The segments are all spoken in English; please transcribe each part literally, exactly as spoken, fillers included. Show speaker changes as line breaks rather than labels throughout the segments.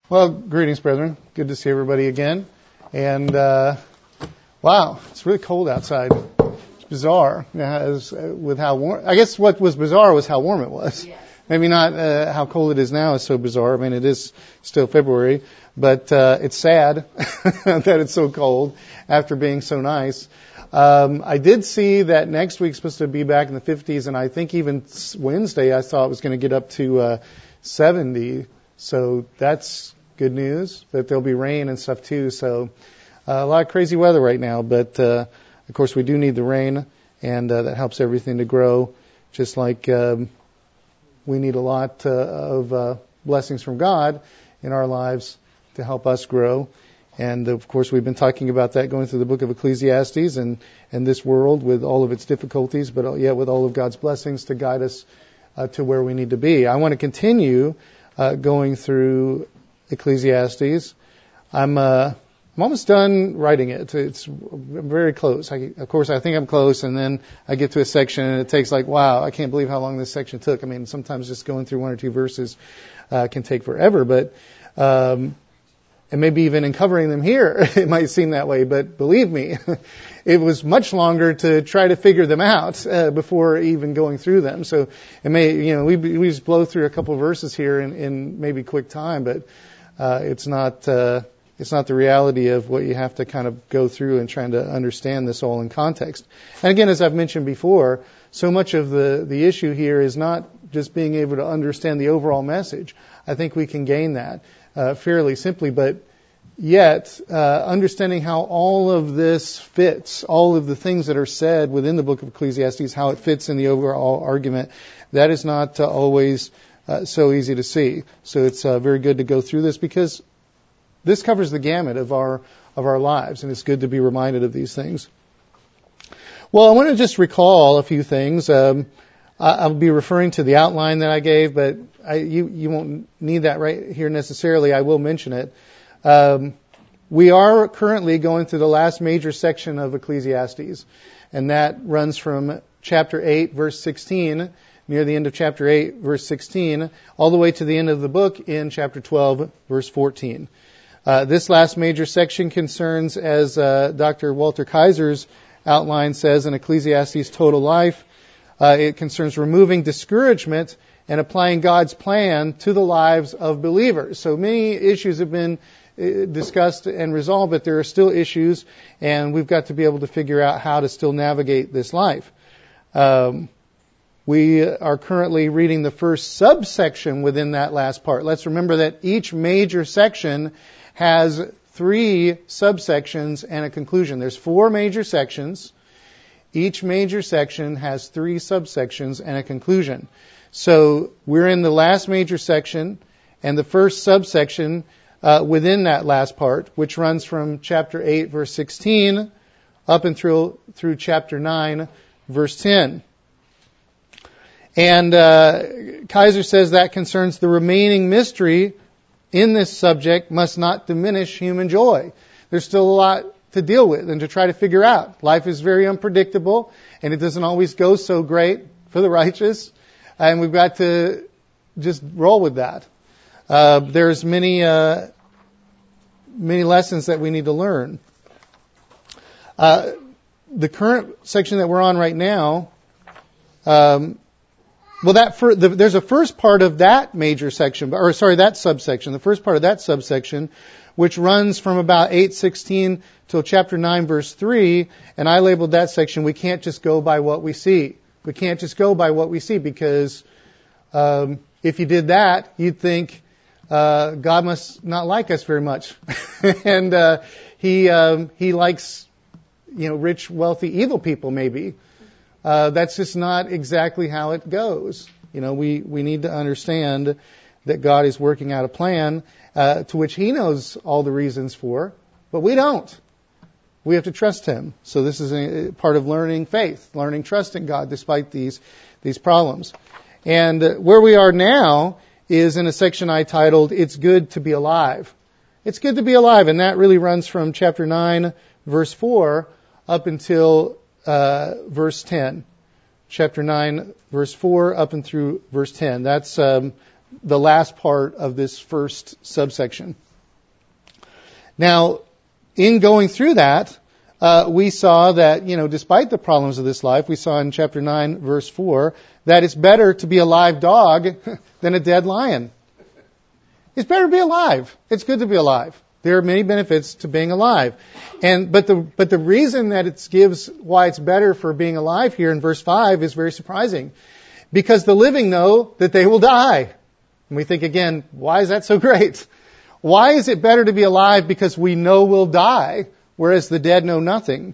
Well, greetings, brethren. Good to see everybody again. And, uh, wow, it's really cold outside. It's bizarre as, uh, with how warm. I guess what was bizarre was how warm it was.
Yes.
Maybe not uh, how cold it is now is so bizarre. I mean, it is still February, but uh, it's sad that it's so cold after being so nice. Um, I did see that next week's supposed to be back in the fifties, and I think even Wednesday I saw it was going to get up to uh, seventy. So that's good news, that there'll be rain and stuff too. So uh, a lot of crazy weather right now, but uh, of course we do need the rain, and uh, that helps everything to grow, just like um, we need a lot uh, of uh, blessings from God in our lives to help us grow. And of course we've been talking about that going through the book of Ecclesiastes and, and this world with all of its difficulties, but yet with all of God's blessings to guide us uh, to where we need to be. I want to continue uh, going through Ecclesiastes. I'm uh, I'm almost done writing it. It's I'm very close. I, of course, I think I'm close, and then I get to a section, and it takes like, wow, I can't believe how long this section took. I mean, sometimes just going through one or two verses uh, can take forever, but um, and maybe even in covering them here, it might seem that way. But believe me, it was much longer to try to figure them out uh, before even going through them. So it may, you know, we we just blow through a couple of verses here in, in maybe quick time, but Uh, it's not uh, it's not the reality of what you have to kind of go through and trying to understand this all in context. And again, as I've mentioned before, so much of the, the issue here is not just being able to understand the overall message. I think we can gain that uh, fairly simply, but yet uh, understanding how all of this fits, all of the things that are said within the book of Ecclesiastes, how it fits in the overall argument, that is not uh, always Uh, so easy to see. So it's uh, very good to go through this because this covers the gamut of our of our lives, and it's good to be reminded of these things. Well, I want to just recall a few things. Um, I'll be referring to the outline that I gave, but I, you you won't need that right here necessarily. I will mention it. Um, we are currently going through the last major section of Ecclesiastes, and that runs from chapter eight, verse sixteen, near the end of chapter eight, verse sixteen, all the way to the end of the book in chapter twelve, verse fourteen. Uh, this last major section concerns, as uh, Doctor Walter Kaiser's outline says in Ecclesiastes' Total Life, uh, it concerns removing discouragement and applying God's plan to the lives of believers. So many issues have been uh, discussed and resolved, but there are still issues, and we've got to be able to figure out how to still navigate this life. Um, We are currently reading the first subsection within that last part. Let's remember that each major section has three subsections and a conclusion. There's four major sections. Each major section has three subsections and a conclusion. So we're in the last major section, and the first subsection uh, within that last part, which runs from chapter eight, verse sixteen, up and through, through chapter nine, verse ten. And uh, Kaiser says that concerns the remaining mystery in this subject must not diminish human joy. There's still a lot to deal with and to try to figure out. Life is very unpredictable, and it doesn't always go so great for the righteous, and we've got to just roll with that. Uh, there's many uh, many lessons that we need to learn. Uh, the current section that we're on right now. Um, Well, that for, the, there's a first part of that major section, or sorry, that subsection. The first part of that subsection, which runs from about eight sixteen till chapter nine, verse three, and I labeled that section. We can't just go by what we see. We can't just go by what we see because um, if you did that, you'd think uh, God must not like us very much, and uh, he um, he likes you know rich, wealthy, evil people maybe. Uh, that's just not exactly how it goes. You know, we, we need to understand that God is working out a plan uh, to which He knows all the reasons for, but we don't. We have to trust Him. So this is a part of learning faith, learning trust in God despite these these problems. And uh, where we are now is in a section I titled, "It's Good to Be Alive." It's good to be alive, and that really runs from chapter nine, verse four, up until Uh, verse ten, chapter nine, verse four, up and through verse ten. That's um, the last part of this first subsection. Now, in going through that, uh, we saw that, you know, despite the problems of this life, we saw in chapter nine, verse four, that it's better to be a live dog than a dead lion. It's better to be alive. It's good to be alive. There are many benefits to being alive. And, but the, but the reason that it gives why it's better for being alive here in verse five is very surprising. Because the living know that they will die. And we think again, why is that so great? Why is it better to be alive? Because we know we'll die, whereas the dead know nothing.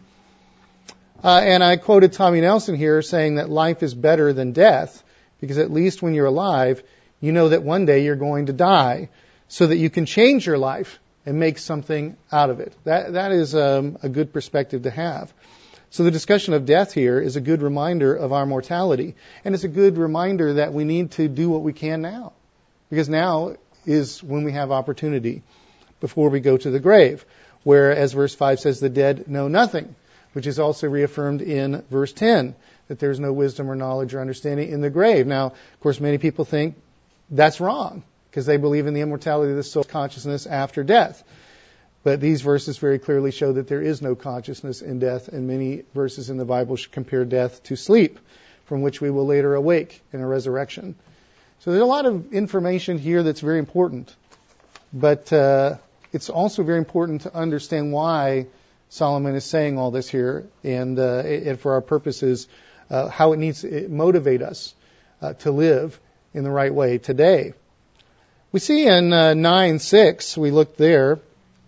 Uh, and I quoted Tommy Nelson here saying that life is better than death, because at least when you're alive, you know that one day you're going to die, so that you can change your life and make something out of it. That that is um, a good perspective to have. So the discussion of death here is a good reminder of our mortality, and it's a good reminder that we need to do what we can now, because now is when we have opportunity before we go to the grave, where, as verse five says, the dead know nothing, which is also reaffirmed in verse ten, that there's no wisdom or knowledge or understanding in the grave. Now, of course, many people think that's wrong, because they believe in the immortality of the soul consciousness after death. But these verses very clearly show that there is no consciousness in death, and many verses in the Bible compare death to sleep, from which we will later awake in a resurrection. So there's a lot of information here that's very important. But uh, it's also very important to understand why Solomon is saying all this here, and, uh, and for our purposes, uh, how it needs to motivate us uh, to live in the right way today. We see in uh, nine six, we looked there,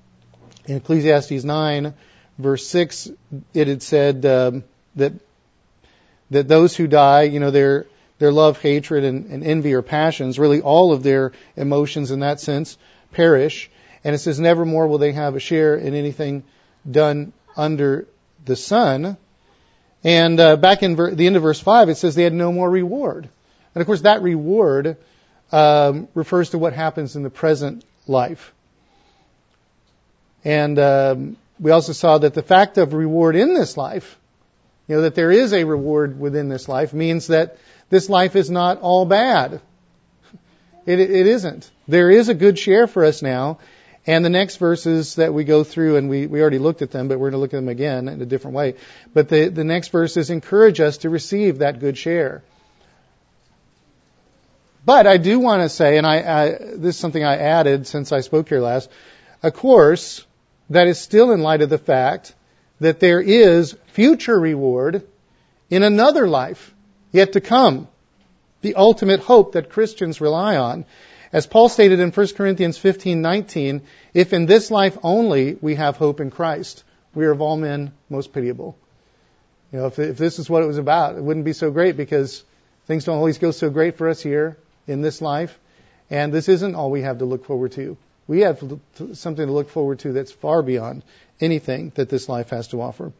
in Ecclesiastes nine, verse six, it had said um, that that those who die, you know, their their love, hatred, and, and envy or passions, really all of their emotions in that sense, perish. And it says, nevermore will they have a share in anything done under the sun. And uh, back in ver- the end of verse five, it says they had no more reward. And of course, that reward um, refers to what happens in the present life. And um, we also saw that the fact of reward in this life, you know, that there is a reward within this life, means that this life is not all bad. It, it isn't. There is a good share for us now. And the next verses that we go through, and we, we already looked at them, but we're going to look at them again in a different way. But the, the next verses encourage us to receive that good share. But I do want to say, and I, I this is something I added since I spoke here last, of course, that is still in light of the fact that there is future reward in another life yet to come, the ultimate hope that Christians rely on. As Paul stated in First Corinthians fifteen nineteen, if in this life only we have hope in Christ, we are of all men most pitiable. You know, if, if this is what it was about, it wouldn't be so great, because things don't always go so great for us here in this life. And this isn't all we have to look forward to. We have something to look forward to that's far beyond anything that this life has to offer.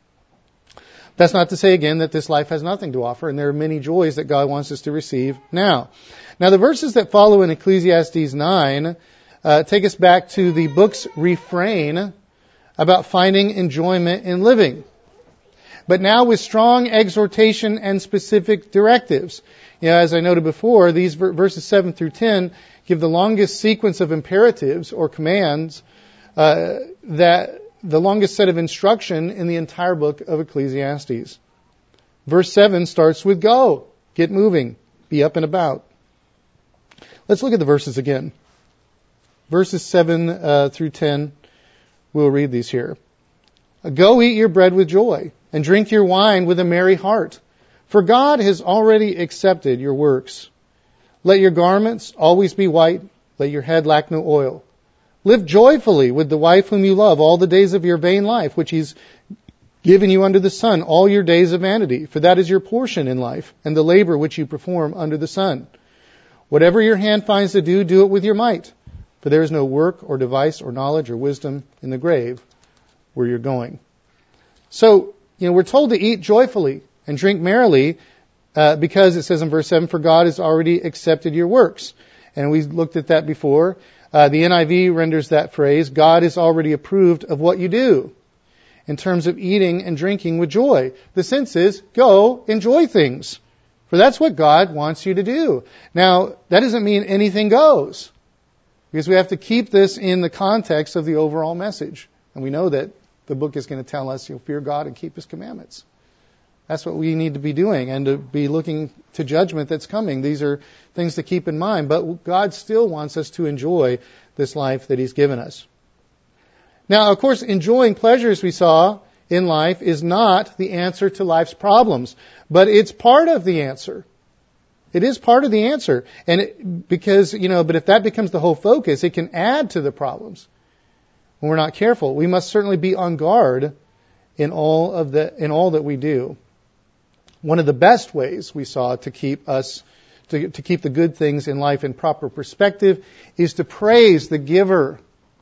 That's not to say, again, that this life has nothing to offer, and there are many joys that God wants us to receive now. Now, the verses that follow in Ecclesiastes nine uh, take us back to the book's refrain about finding enjoyment in living, but now with strong exhortation and specific directives. You know, as I noted before, these verses seven through ten give the longest sequence of imperatives or commands, uh, that the longest set of instruction in the entire book of Ecclesiastes. Verse seven starts with go, get moving, be up and about. Let's look at the verses again. Verses seven uh, through ten, we'll read these here. Go eat your bread with joy, and drink your wine with a merry heart, for God has already accepted your works. Let your garments always be white, let your head lack no oil. Live joyfully with the wife whom you love all the days of your vain life, which He's given you under the sun, all your days of vanity, for that is your portion in life, and the labor which you perform under the sun. Whatever your hand finds to do, do it with your might, for there is no work or device or knowledge or wisdom in the grave where you're going. So, you know, we're told to eat joyfully and drink merrily, uh, because it says in verse seven, for God has already accepted your works. And we looked at that before. Uh, the N I V renders that phrase, God is already approved of what you do, in terms of eating and drinking with joy. The sense is, go enjoy things, for For that's what God wants you to do. Now, that doesn't mean anything goes, because we have to keep this in the context of the overall message. And we know that the book is going to tell us, you'll fear God and keep His commandments. That's what we need to be doing, and to be looking to judgment that's coming. These are things to keep in mind. But God still wants us to enjoy this life that He's given us. Now, of course, enjoying pleasures, we saw, in life is not the answer to life's problems. But it's part of the answer. It is part of the answer. And it, because, you know, but if that becomes the whole focus, it can add to the problems when we're not careful. We must certainly be on guard in all of the in all that we do. One of the best ways we saw to keep us to, to keep the good things in life in proper perspective is to praise the giver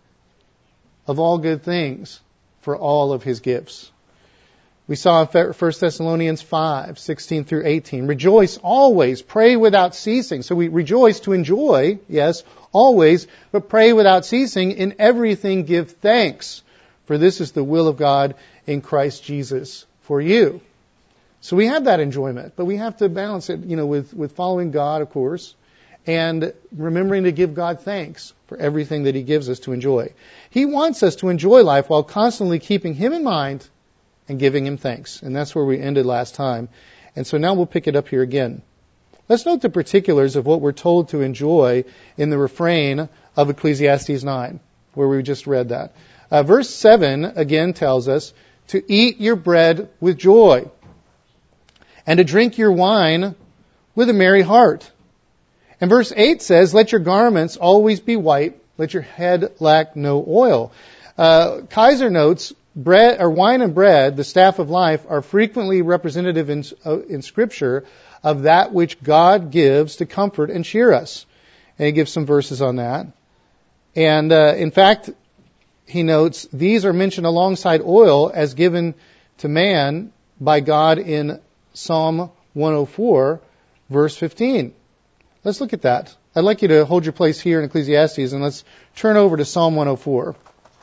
of all good things for all of His gifts. We saw in First Thessalonians five, sixteen through eighteen, rejoice always, pray without ceasing. So we rejoice to enjoy, yes, always, but pray without ceasing. In everything give thanks, for this is the will of God in Christ Jesus for you. So we have that enjoyment, but we have to balance it, you know, with, with following God, of course, and remembering to give God thanks for everything that He gives us to enjoy. He wants us to enjoy life while constantly keeping Him in mind and giving Him thanks. And that's where we ended last time. And so now we'll pick it up here again. Let's note the particulars of what we're told to enjoy in the refrain of Ecclesiastes nine, where we just read that. Uh, verse seven again tells us to eat your bread with joy and to drink your wine with a merry heart. And verse eight says, let your garments always be white, let your head lack no oil. Uh, Kaiser notes, bread or wine and bread, the staff of life, are frequently representative in, uh, in Scripture of that which God gives to comfort and cheer us. And he gives some verses on that. And uh, in fact, he notes, these are mentioned alongside oil as given to man by God in Psalm one oh four, verse fifteen. Let's look at that. I'd like you to hold your place here in Ecclesiastes, and let's turn over to Psalm one oh four.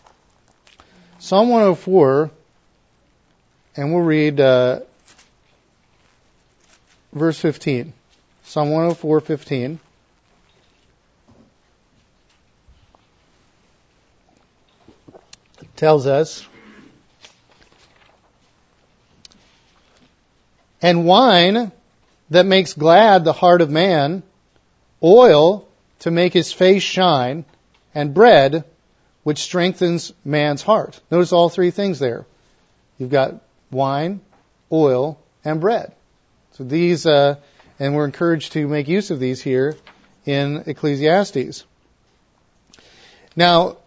Psalm one oh four, and we'll read uh, verse fifteen. Psalm one oh four, fifteen. Tells us, and wine that makes glad the heart of man, oil to make his face shine, and bread which strengthens man's heart. Notice all three things there. You've got wine, oil, and bread. So these, uh, and we're encouraged to make use of these here in Ecclesiastes. Now,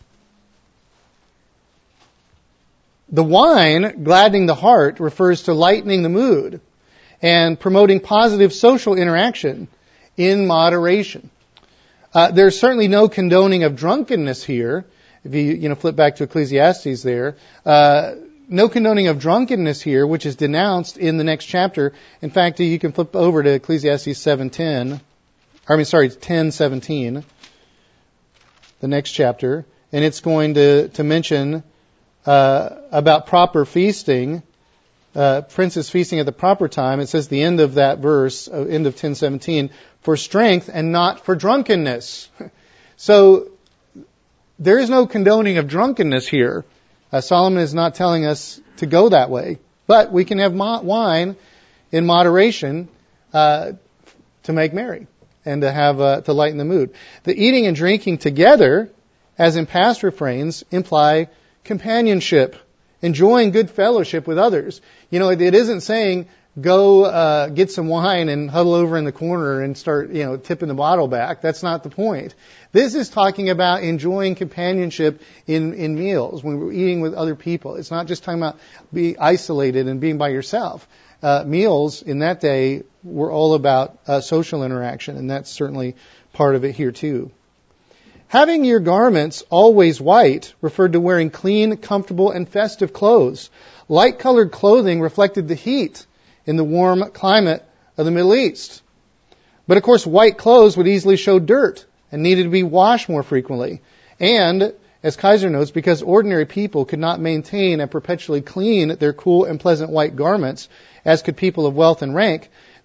the wine, gladdening the heart, refers to lightening the mood and promoting positive social interaction in moderation. Uh, there's certainly no condoning of drunkenness here. If you, you know, flip back to Ecclesiastes there, uh, no condoning of drunkenness here, which is denounced in the next chapter. In fact, you can flip over to Ecclesiastes seven ten. I mean, sorry, ten seventeen, the next chapter, and it's going to to mention uh, about proper feasting. Uh, princes feasting at the proper time. It says the end of that verse, uh, end of ten seventeen, for strength and not for drunkenness. So there is no condoning of drunkenness here. Uh, Solomon is not telling us to go that way, but we can have mo- wine in moderation uh, to make merry and to have uh, to lighten the mood. The eating and drinking together, as in past refrains, imply companionship, enjoying good fellowship with others. You know, it isn't saying go uh, get some wine and huddle over in the corner and start, you know, tipping the bottle back. That's not the point. This is talking about enjoying companionship in, in meals when we're eating with other people. It's not just talking about being isolated and being by yourself. Uh, meals in that day were all about uh, social interaction, and that's certainly part of it here too. Having your garments always white referred to wearing clean, comfortable, and festive clothes. Light-colored clothing reflected the heat in the warm climate of the Middle East. But of course, white clothes would easily show dirt and needed to be washed more frequently. And, as Kaiser notes, because ordinary people could not maintain and perpetually clean their cool and pleasant white garments, as could people of wealth and rank,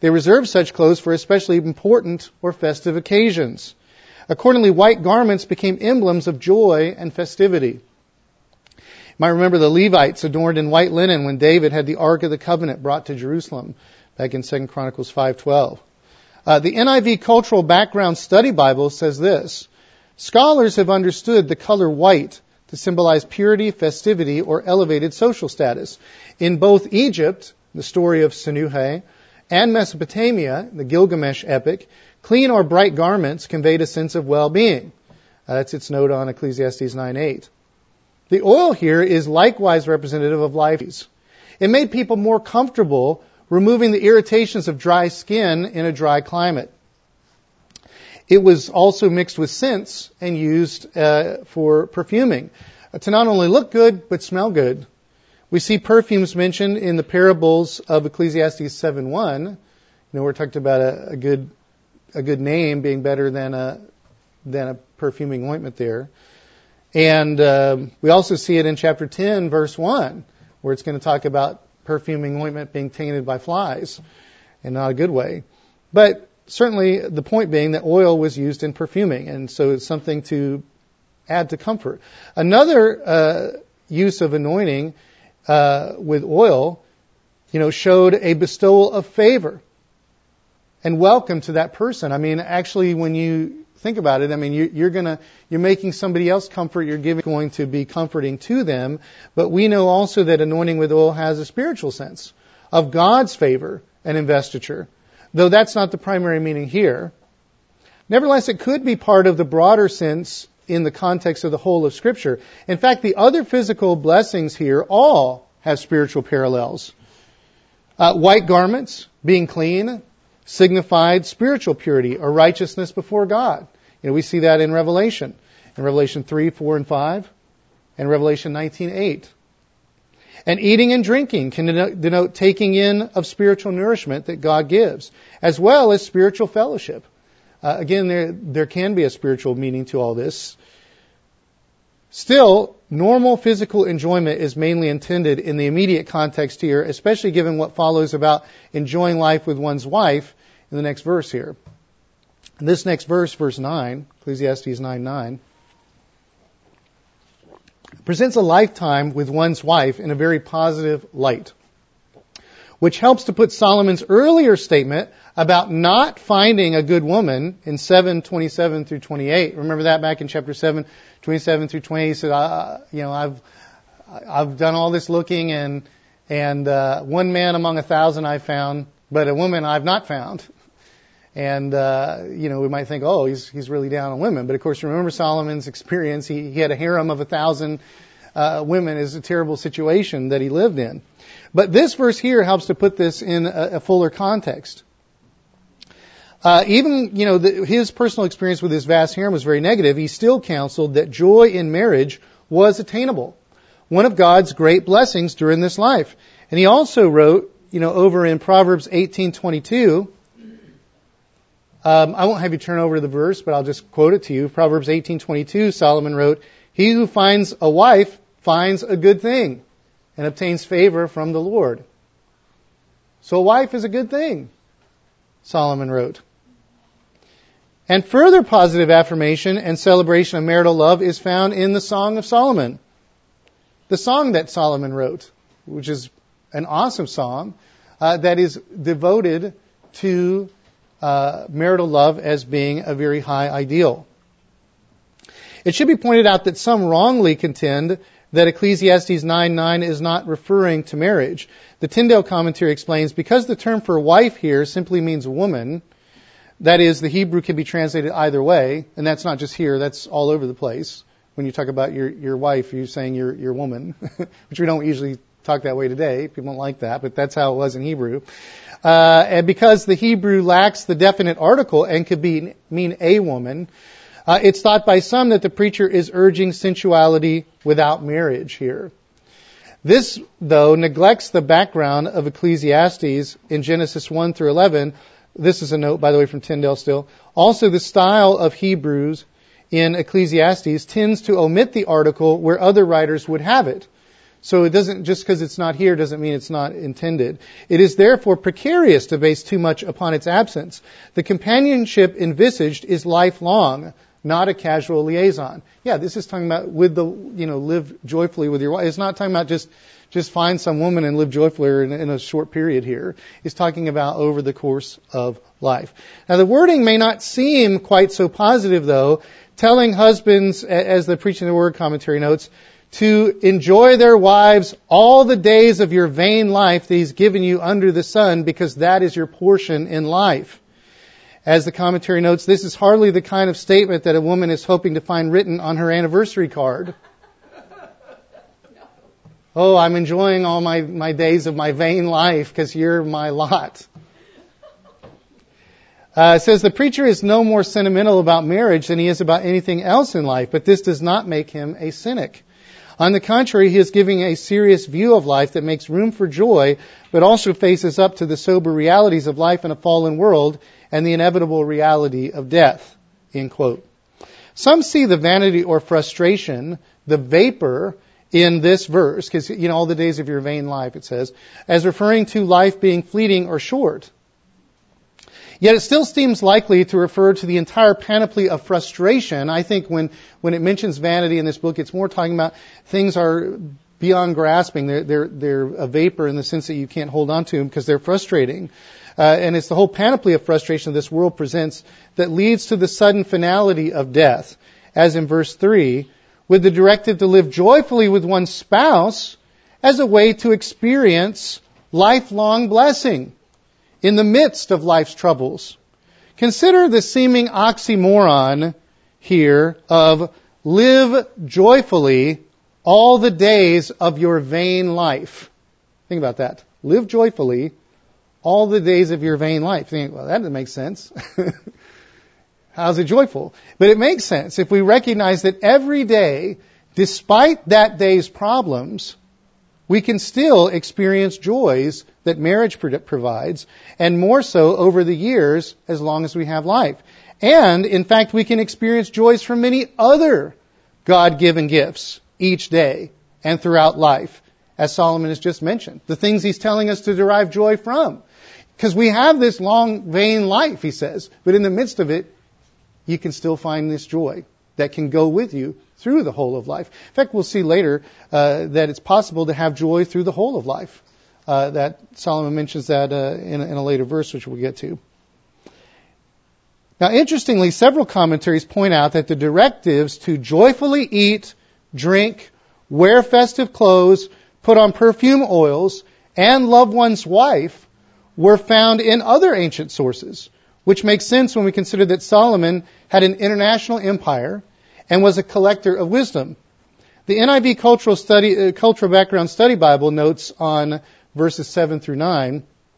They reserved such clothes for especially important or festive occasions. Accordingly, white garments became emblems of joy and festivity. You might remember the Levites adorned in white linen when David had the Ark of the Covenant brought to Jerusalem, back in Second Chronicles five twelve. Uh, the N I V Cultural Background Study Bible says this: scholars have understood the color white to symbolize purity, festivity, or elevated social status. In both Egypt, the story of Senuhe, and Mesopotamia, the Gilgamesh epic, clean or bright garments conveyed a sense of well-being. Uh, that's its note on Ecclesiastes nine eight. The oil here is likewise representative of life. It made people more comfortable, removing the irritations of dry skin in a dry climate. It was also mixed with scents and used uh, for perfuming, uh, to not only look good, but smell good. We see perfumes mentioned in the parables of Ecclesiastes seven one. You know, we're talking about a, a good a good name being better than a than a perfuming ointment there. And um, we also see it in chapter ten, verse one, where it's going to talk about perfuming ointment being tainted by flies, and not a good way. But certainly the point being that oil was used in perfuming, and so it's something to add to comfort. Another uh, use of anointing uh, with oil, you know, showed a bestowal of favor and welcome to that person. I mean, actually, when you think about it, I mean, you, you're gonna, you're making somebody else comfort, you're giving, going to be comforting to them. But we know also that anointing with oil has a spiritual sense of God's favor and investiture, though that's not the primary meaning here. Nevertheless, it could be part of the broader sense in the context of the whole of Scripture. In fact, the other physical blessings here all have spiritual parallels. Uh, white garments, being clean, signified spiritual purity or righteousness before God. You know, we see that in Revelation, in Revelation three, four, and five, and Revelation nineteen, eight. And eating and drinking can denote, denote taking in of spiritual nourishment that God gives, as well as spiritual fellowship. Uh, again, there there can be a spiritual meaning to all this. Still, normal physical enjoyment is mainly intended in the immediate context here, especially given what follows about enjoying life with one's wife in the next verse here. And this next verse, verse nine, Ecclesiastes nine nine, presents a lifetime with one's wife in a very positive light, which helps to put Solomon's earlier statement about not finding a good woman in seven twenty-seven through twenty-eight. Remember that back in chapter seven, twenty-seven through twenty-eight. He said, uh, you know, I've I've done all this looking, and and uh, one man among a thousand I've found, but a woman I've not found. And uh, you know, we might think, oh, he's he's really down on women. But of course, remember Solomon's experience. He he had a harem of a thousand uh, women. Is a terrible situation that he lived in. But this verse here helps to put this in a, a fuller context. Uh, even, you know, the, his personal experience with his vast harem was very negative. He still counseled that joy in marriage was attainable, one of God's great blessings during this life. And he also wrote, you know, over in Proverbs eighteen twenty-two, um, I won't have you turn over to the verse, but I'll just quote it to you. Proverbs eighteen twenty-two, Solomon wrote, "He who finds a wife finds a good thing and obtains favor from the Lord." So a wife is a good thing, Solomon wrote. And further positive affirmation and celebration of marital love is found in the Song of Solomon, the song that Solomon wrote, which is an awesome song uh, that is devoted to uh, marital love as being a very high ideal. It should be pointed out that some wrongly contend that Ecclesiastes nine nine is not referring to marriage. The Tyndale commentary explains, because the term for wife here simply means woman, that is, the Hebrew can be translated either way, and that's not just here, that's all over the place. When you talk about your, your wife, you're saying your, your woman, which we don't usually talk that way today. People don't like that, but that's how it was in Hebrew. Uh, and because the Hebrew lacks the definite article and could be mean a woman, uh, it's thought by some that the preacher is urging sensuality without marriage here. This, though, neglects the background of Ecclesiastes in Genesis one through eleven. This is a note, by the way, from Tyndale still. Also, the style of Hebrews in Ecclesiastes tends to omit the article where other writers would have it. So it doesn't, just because it's not here doesn't mean it's not intended. It is therefore precarious to base too much upon its absence. The companionship envisaged is lifelong, not a casual liaison. Yeah, this is talking about with the, you know, live joyfully with your wife. It's not talking about just, just find some woman and live joyfully in, in a short period here. It's talking about over the course of life. Now the wording may not seem quite so positive though, telling husbands, as the Preaching the Word commentary notes, to enjoy their wives all the days of your vain life that He's given you under the sun, because that is your portion in life. As the commentary notes, this is hardly the kind of statement that a woman is hoping to find written on her anniversary card. Oh, I'm enjoying all my, my days of my vain life because you're my lot. Uh, it says the preacher is no more sentimental about marriage than he is about anything else in life, but this does not make him a cynic. On the contrary, he is giving a serious view of life that makes room for joy, but also faces up to the sober realities of life in a fallen world and the inevitable reality of death. End quote. Some see the vanity or frustration, the vapor in this verse, because, you know, all the days of your vain life, it says, as referring to life being fleeting or short. Yet it still seems likely to refer to the entire panoply of frustration. I think when, when it mentions vanity in this book, it's more talking about things are beyond grasping. They're, they're, they're a vapor in the sense that you can't hold on to them because they're frustrating. Uh, and it's the whole panoply of frustration this world presents that leads to the sudden finality of death, as in verse three, with the directive to live joyfully with one's spouse as a way to experience lifelong blessing in the midst of life's troubles. Consider the seeming oxymoron here of live joyfully all the days of your vain life. Think about that. Live joyfully all the days of your vain life. Think, well, that doesn't make sense. How's it joyful? But it makes sense if we recognize that every day, despite that day's problems, we can still experience joys that marriage provides, and more so over the years as long as we have life. And, in fact, we can experience joys from many other God-given gifts each day and throughout life, as Solomon has just mentioned. The things he's telling us to derive joy from. Because we have this long, vain life, he says, but in the midst of it, you can still find this joy that can go with you through the whole of life. In fact, we'll see later uh, that it's possible to have joy through the whole of life. Uh, that Solomon mentions that uh, in, a, in a later verse, which we'll get to. Now, interestingly, several commentaries point out that the directives to joyfully eat, drink, wear festive clothes, put on perfume oils, and love one's wife were found in other ancient sources, which makes sense when we consider that Solomon had an international empire and was a collector of wisdom. The N I V Cultural Study, uh, Cultural Background Study Bible notes on verses seven through nine,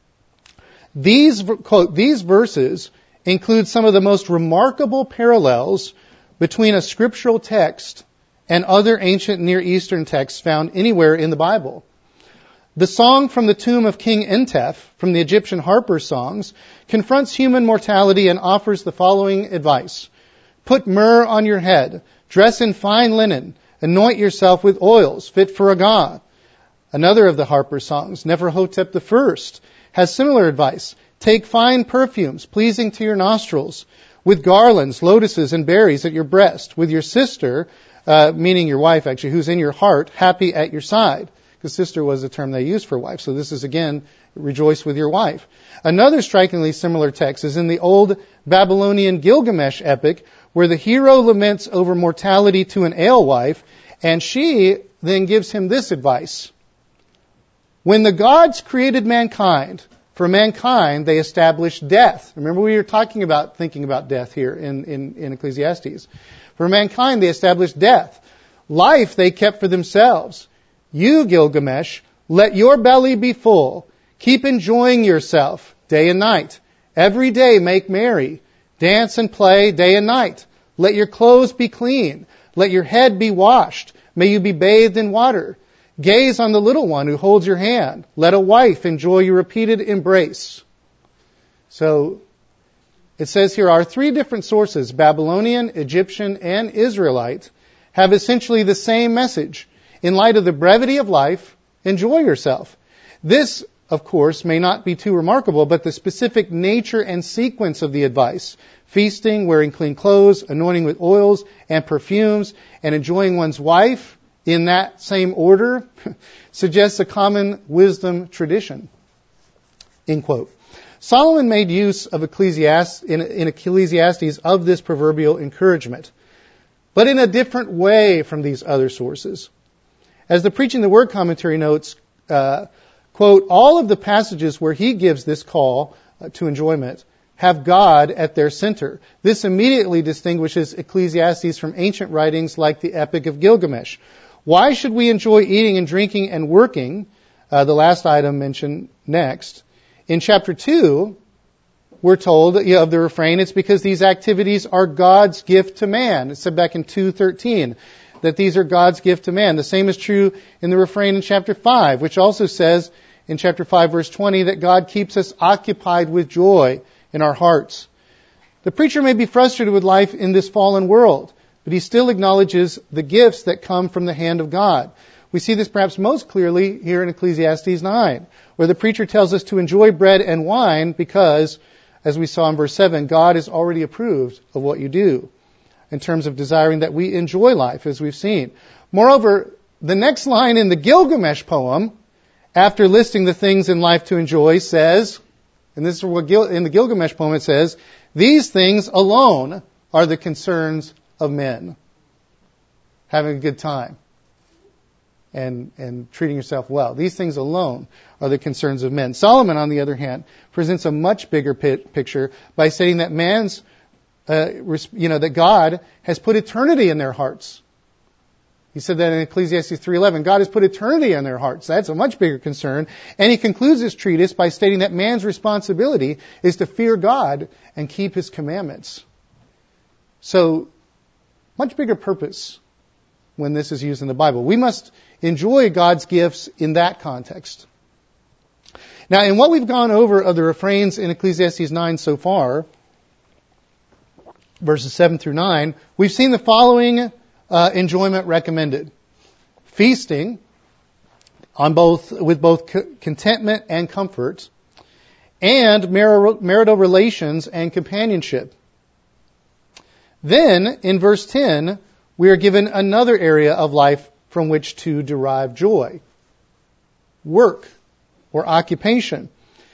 these, quote, these verses include some of the most remarkable parallels between a scriptural text and other ancient Near Eastern texts found anywhere in the Bible. The song from the tomb of King Entef, from the Egyptian harper songs, confronts human mortality and offers the following advice. Put myrrh on your head, dress in fine linen, anoint yourself with oils fit for a god. Another of the harper songs, Neferhotep the First, has similar advice. Take fine perfumes, pleasing to your nostrils, with garlands, lotuses, and berries at your breast, with your sister, uh, meaning your wife actually, who's in your heart, happy at your side. Because sister was the term they used for wife. So this is again, rejoice with your wife. Another strikingly similar text is in the old Babylonian Gilgamesh epic, where the hero laments over mortality to an alewife, and she then gives him this advice. When the gods created mankind, for mankind they established death. Remember we were talking about, thinking about death here in, in, in Ecclesiastes. For mankind they established death. Life they kept for themselves. You, Gilgamesh, let your belly be full. Keep enjoying yourself day and night. Every day make merry. Dance and play day and night. Let your clothes be clean. Let your head be washed. May you be bathed in water. Gaze on the little one who holds your hand. Let a wife enjoy your repeated embrace. So, it says here our three different sources, Babylonian, Egyptian, and Israelite, have essentially the same message. In light of the brevity of life, enjoy yourself. This, of course, may not be too remarkable, but the specific nature and sequence of the advice, feasting, wearing clean clothes, anointing with oils and perfumes, and enjoying one's wife in that same order, suggests a common wisdom tradition. End quote. Solomon made use of Ecclesiastes, in, in Ecclesiastes of this proverbial encouragement, but in a different way from these other sources. As the Preaching the Word commentary notes, uh, quote, all of the passages where he gives this call uh, to enjoyment have God at their center. This immediately distinguishes Ecclesiastes from ancient writings like the Epic of Gilgamesh. Why should we enjoy eating and drinking and working? Uh, the last item mentioned next. In chapter two, we're told you know, of the refrain, it's because these activities are God's gift to man. It said back in two thirteen that these are God's gift to man. The same is true in the refrain in chapter five, which also says in chapter five, verse twenty, that God keeps us occupied with joy in our hearts. The preacher may be frustrated with life in this fallen world, but he still acknowledges the gifts that come from the hand of God. We see this perhaps most clearly here in Ecclesiastes nine, where the preacher tells us to enjoy bread and wine because, as we saw in verse seven, God has already approved of what you do in terms of desiring that we enjoy life, as we've seen. Moreover, the next line in the Gilgamesh poem, after listing the things in life to enjoy, says, and this is what Gil, in the Gilgamesh poem it says, these things alone are the concerns of men. Having a good time and, and treating yourself well. These things alone are the concerns of men. Solomon, on the other hand, presents a much bigger picture by saying that man's, uh, you know, that God has put eternity in their hearts. He said that in Ecclesiastes three eleven. God has put eternity in their hearts. That's a much bigger concern. And he concludes his treatise by stating that man's responsibility is to fear God and keep his commandments. So, much bigger purpose when this is used in the Bible. We must enjoy God's gifts in that context. Now, in what we've gone over of the refrains in Ecclesiastes nine so far, verses seven through nine, we've seen the following uh, enjoyment recommended. Feasting on both with both co- contentment and comfort, and mar- marital relations and companionship. Then, in verse ten, we are given another area of life from which to derive joy. Work or occupation.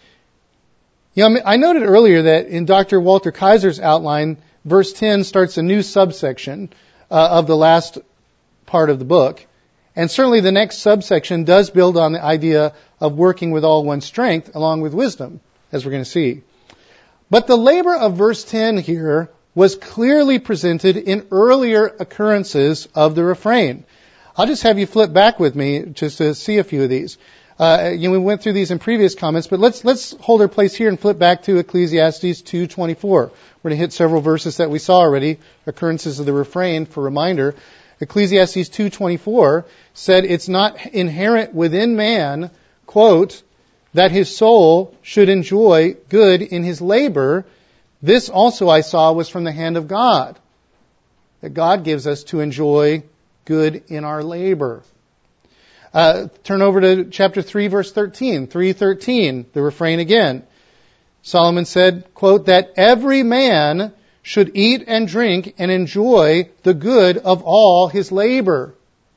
You know, I noted earlier that in Doctor Walter Kaiser's outline, verse ten starts a new subsection uh, of the last part of the book. And certainly the next subsection does build on the idea of working with all one's strength along with wisdom, as we're going to see. But the labor of verse ten here was clearly presented in earlier occurrences of the refrain. I'll just have you flip back with me just to see a few of these. Uh, you know, we went through these in previous comments, but let's let's hold our place here and flip back to Ecclesiastes two twenty-four. We're going to hit several verses that we saw already, occurrences of the refrain for reminder. Ecclesiastes two twenty-four said it's not inherent within man, quote, that his soul should enjoy good in his labor. This also I saw was from the hand of God, that God gives us to enjoy good in our labor. Uh, turn over to chapter three, verse thirteen. three thirteen, the refrain again. Solomon said, quote, that every man should eat and drink and enjoy the good of all his labor.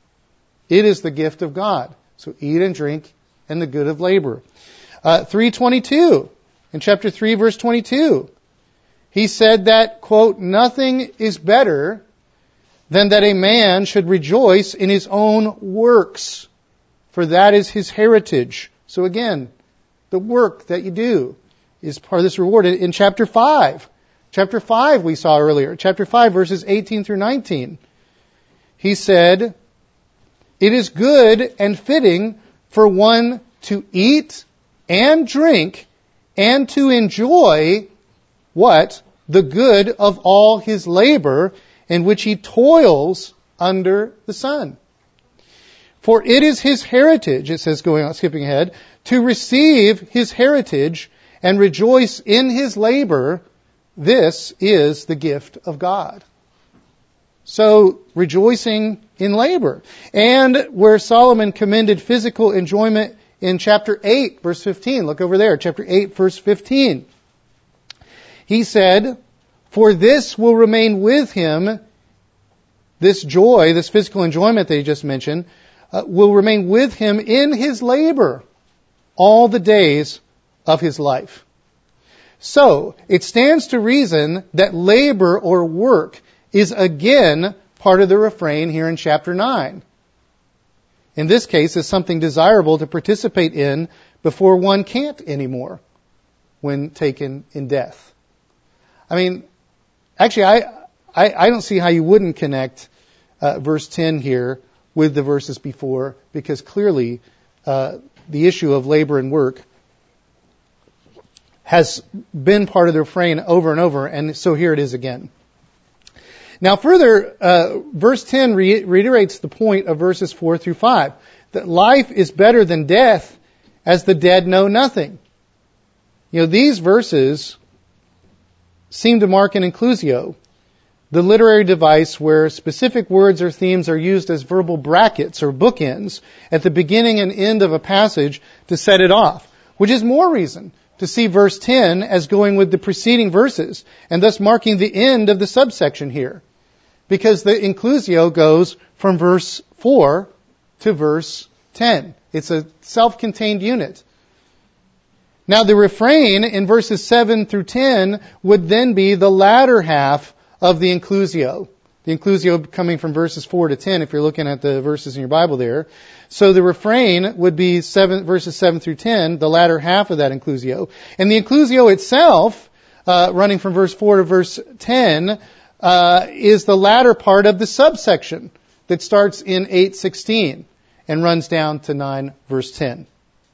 It is the gift of God. So eat and drink and the good of labor. Uh, three twenty-two, in chapter three, verse twenty-two, he said that, quote, nothing is better than that a man should rejoice in his own works, for that is his heritage. So again, the work that you do is part of this reward. In chapter five, chapter five we saw earlier, chapter five, verses eighteen through nineteen, he said, it is good and fitting for one to eat and drink and to enjoy what? The good of all his labor in which he toils under the sun. For it is his heritage, it says going on, skipping ahead, to receive his heritage and rejoice in his labor. This is the gift of God. So rejoicing in labor. And where Solomon commended physical enjoyment in chapter eight, verse fifteen. Look over there, chapter eight, verse fifteen. He said, "For this will remain with him," this joy, this physical enjoyment that he just mentioned, uh, will remain with him in his labor all the days of his life. So, it stands to reason that labor or work is again part of the refrain here in chapter nine. In this case, is something desirable to participate in before one can't anymore when taken in death. I mean, actually, I, I, I don't see how you wouldn't connect uh, verse ten here with the verses before, because clearly uh, the issue of labor and work has been part of the refrain over and over, and so here it is again. Now further, uh, verse ten re- reiterates the point of verses four through five, that life is better than death, as the dead know nothing. You know, these verses seem to mark an inclusio, the literary device where specific words or themes are used as verbal brackets or bookends at the beginning and end of a passage to set it off, which is more reason to see verse ten as going with the preceding verses, and thus marking the end of the subsection here. Because the inclusio goes from verse four to verse ten. It's a self-contained unit. Now the refrain in verses seven through ten would then be the latter half of the inclusio. The inclusio coming from verses four to ten, if you're looking at the verses in your Bible there. So the refrain would be seven, verses seven through ten, the latter half of that inclusio. And the inclusio itself, uh, running from verse four to verse ten, uh, is the latter part of the subsection that starts in eight sixteen and runs down to nine verse ten.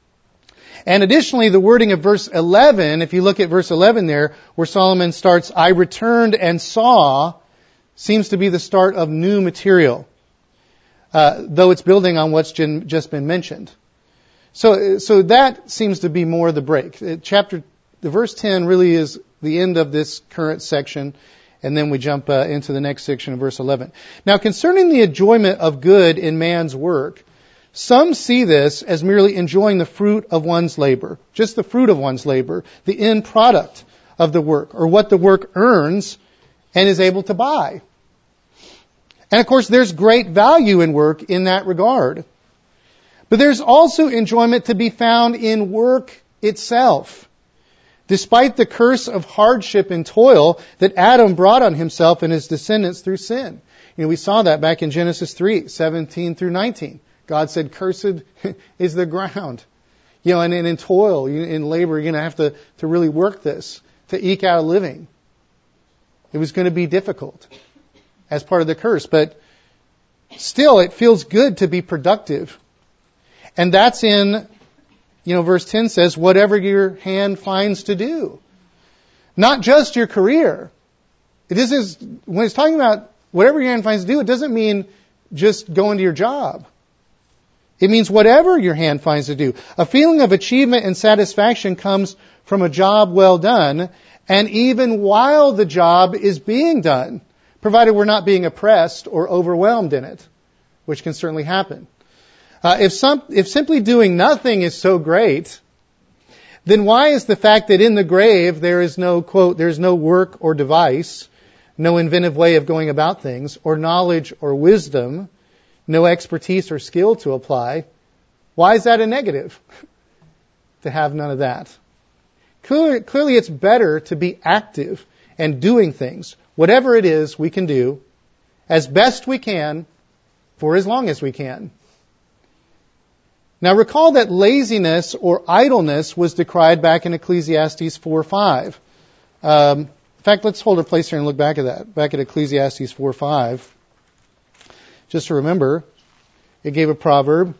And additionally, the wording of verse eleven, if you look at verse eleven there, where Solomon starts, "I returned and saw," seems to be the start of new material. Uh, though it's building on what's just been mentioned. So, so that seems to be more the break. It, chapter, the verse ten really is the end of this current section, and then we jump uh, into the next section of verse eleven. Now, concerning the enjoyment of good in man's work, some see this as merely enjoying the fruit of one's labor, just the fruit of one's labor, the end product of the work, or what the work earns and is able to buy. And of course, there's great value in work in that regard. But there's also enjoyment to be found in work itself. Despite the curse of hardship and toil that Adam brought on himself and his descendants through sin. You know, we saw that back in Genesis three, seventeen through nineteen. God said, "Cursed is the ground." You know, and, and in toil, in labor, you're going to have to, to really work this, to eke out a living. It was going to be difficult as part of the curse, but still it feels good to be productive. And that's in, you know, verse ten says, whatever your hand finds to do. Not just your career. It isn't, when it's talking about whatever your hand finds to do, it doesn't mean just going to your job. It means whatever your hand finds to do. A feeling of achievement and satisfaction comes from a job well done, and even while the job is being done, provided we're not being oppressed or overwhelmed in it, which can certainly happen. Uh, if some, if simply doing nothing is so great, then why is the fact that in the grave there is no, quote, there's no work or device, no inventive way of going about things, or knowledge or wisdom, no expertise or skill to apply, why is that a negative? To have none of that. Clearly, clearly it's better to be active and doing things, whatever it is we can do, as best we can, for as long as we can. Now recall that laziness or idleness was decried back in Ecclesiastes four five. Um, in fact, let's hold our place here and look back at that. Back at Ecclesiastes four five. Just to remember, it gave a proverb.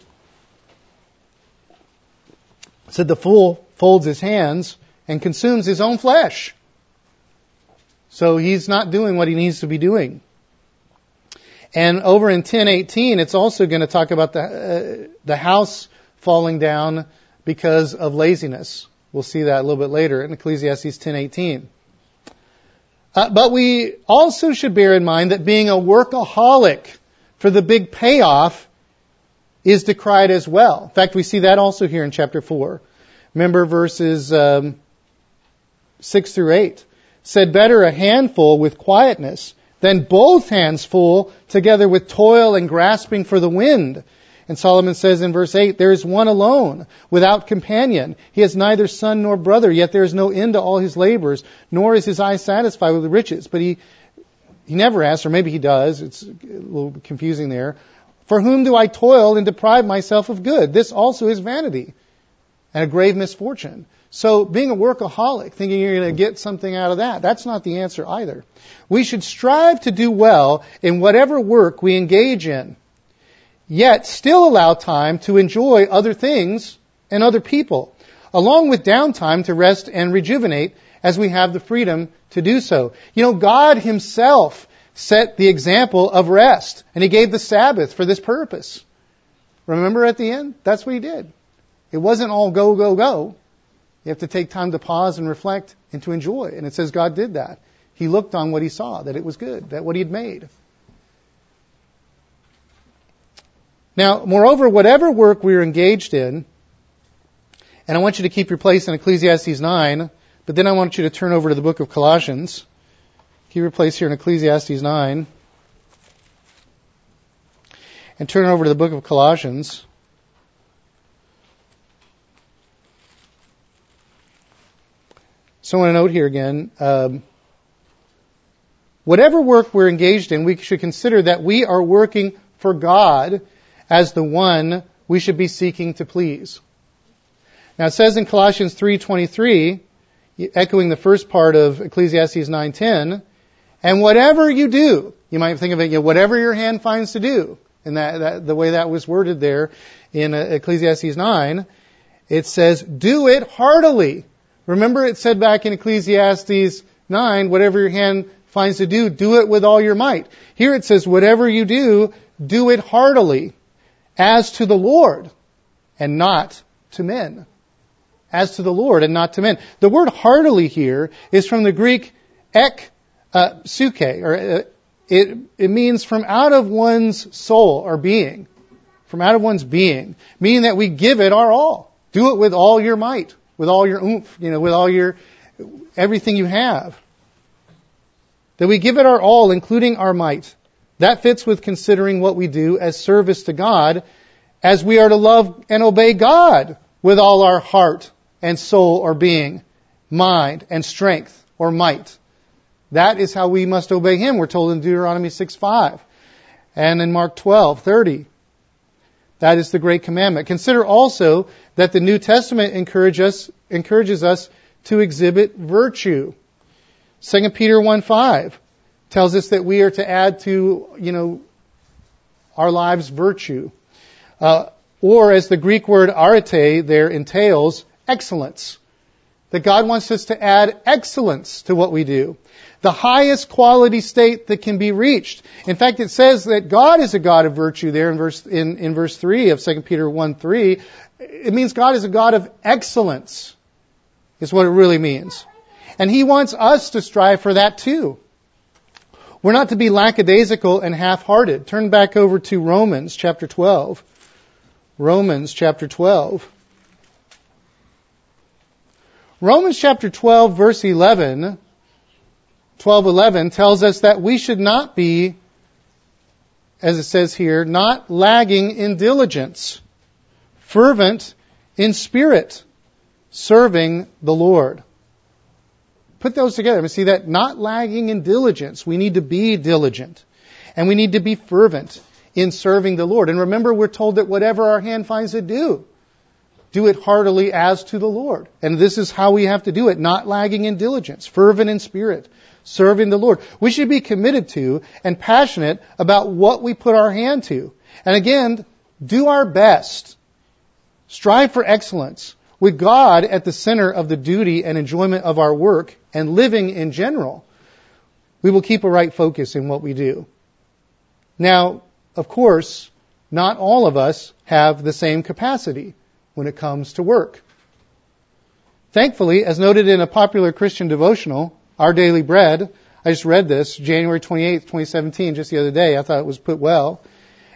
It said, "The fool folds his hands and consumes his own flesh." So he's not doing what he needs to be doing. And over in ten eighteen, it's also going to talk about the uh, the house falling down because of laziness. We'll see that a little bit later in Ecclesiastes ten eighteen. Uh, but we also should bear in mind that being a workaholic for the big payoff is decried as well. In fact, we see that also here in chapter four. Remember verses um, six through eight. Said, better a handful with quietness than both hands full together with toil and grasping for the wind. And Solomon says in verse eight, there is one alone, without companion. He has neither son nor brother, yet there is no end to all his labors, nor is his eye satisfied with riches. But he, he never asks, or maybe he does, it's a little confusing there, for whom do I toil and deprive myself of good? This also is vanity and a grave misfortune. So being a workaholic, thinking you're going to get something out of that, that's not the answer either. We should strive to do well in whatever work we engage in, yet still allow time to enjoy other things and other people, along with downtime to rest and rejuvenate as we have the freedom to do so. You know, God Himself set the example of rest, and He gave the Sabbath for this purpose. Remember at the end? That's what He did. It wasn't all go, go, go. You have to take time to pause and reflect and to enjoy. And it says God did that. He looked on what He saw, that it was good, that what He had made. Now, moreover, whatever work we are engaged in, and I want you to keep your place in Ecclesiastes nine, but then I want you to turn over to the book of Colossians. Keep your place here in Ecclesiastes nine, and turn over to the book of Colossians. So I want to note here again, um, whatever work we're engaged in, we should consider that we are working for God as the one we should be seeking to please. Now it says in Colossians three twenty-three, echoing the first part of Ecclesiastes nine ten, and whatever you do, you might think of it, you know, whatever your hand finds to do, and that, that the way that was worded there in Ecclesiastes nine, it says, do it heartily. Remember it said back in Ecclesiastes nine, whatever your hand finds to do, do it with all your might. Here it says, whatever you do, do it heartily, as to the Lord, and not to men. As to the Lord, and not to men. The word heartily here is from the Greek ek uh, suke, or uh, it, it means from out of one's soul, or being. From out of one's being. Meaning that we give it our all. Do it with all your might. With all your oomph, you know, with all your, everything you have. That we give it our all, including our might. That fits with considering what we do as service to God, as we are to love and obey God with all our heart and soul or being, mind and strength or might. That is how we must obey Him. We're told in Deuteronomy six five and in Mark twelve thirty. That is the great commandment. Consider also that the New Testament encourage us, encourages us to exhibit virtue. Second Peter one five tells us that we are to add to, you know, our lives virtue. Uh, or as the Greek word arete there entails, excellence. That God wants us to add excellence to what we do. The highest quality state that can be reached. In fact, it says that God is a God of virtue there in verse, in, in verse three of Second Peter one three. It means God is a God of excellence, is what it really means. And He wants us to strive for that too. We're not to be lackadaisical and half-hearted. Turn back over to Romans chapter twelve. Romans chapter twelve. Romans chapter twelve verse eleven, twelve eleven tells us that we should not be, as it says here, not lagging in diligence, fervent in spirit, serving the Lord. Put those together. We see that not lagging in diligence. We need to be diligent. And we need to be fervent in serving the Lord. And remember, we're told that whatever our hand finds to do, do it heartily as to the Lord. And this is how we have to do it. Not lagging in diligence, fervent in spirit, serving the Lord. We should be committed to and passionate about what we put our hand to. And again, do our best. Strive for excellence, with God at the center of the duty and enjoyment of our work and living in general. We will keep a right focus in what we do. Now, of course, not all of us have the same capacity when it comes to work. Thankfully, as noted in a popular Christian devotional, Our Daily Bread, I just read this, January twenty-eighth, twenty seventeen, just the other day. I thought it was put well.